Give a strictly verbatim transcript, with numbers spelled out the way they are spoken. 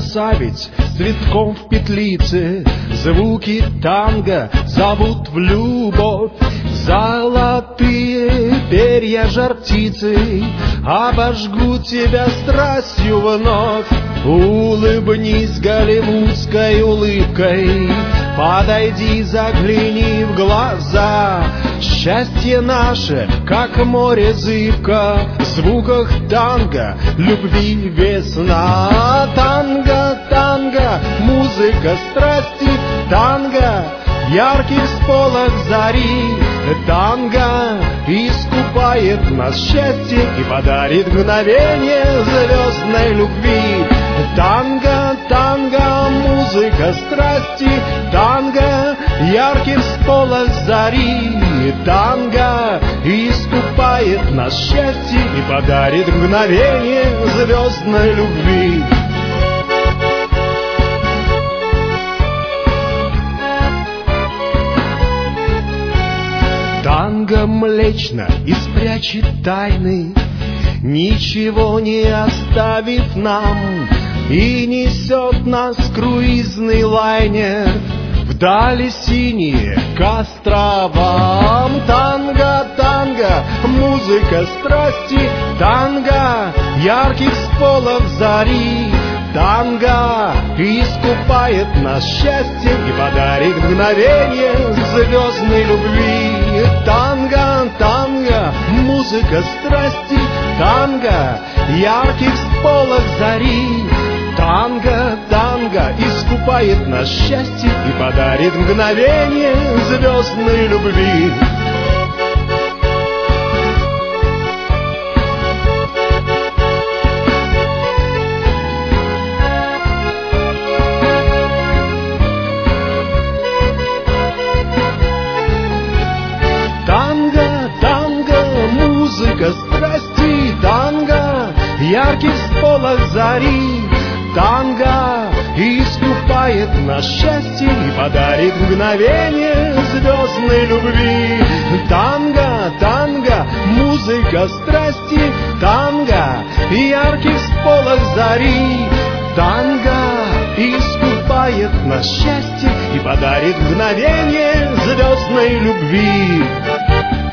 красавиц цветком в петлице. Звуки танго зовут в любовь. Золотые перья жар птицы обожгут тебя страстью вновь. Улыбнись голливудской улыбкой, подойди, загляни в глаза. Счастье наше, как море зыбко, в звуках танго, любви весна. Танго, танго, музыка страсти, танго, яркий всполох зари. Танго искупает нас счастье и подарит мгновение звездной любви. Танго, танго, музыка страсти, танго, яркий всполох зари. Танго искупает нас счастье и подарит мгновение звездной любви. Танго млечно и спрячет тайны, ничего не оставив нам, и несет нас круизный лайнер вдали синие к островам. Танго, танго, музыка страсти, танго, яркий всполох зари. Танго искупает нас счастье и подарит мгновение звездной любви. Танго, танго, музыка страсти, танго, яркий всполох зари. Танго, танго искупает нас счастье и подарит мгновение звездной любви. Танго, танго, музыка страсти, танго, яркий всполох зари. Танго искупает нас счастье и подарит мгновение звездной любви. Танго, танго, музыка страсти, танго, яркий всполох зари. Танго искупает нас счастье и подарит мгновение звездной любви.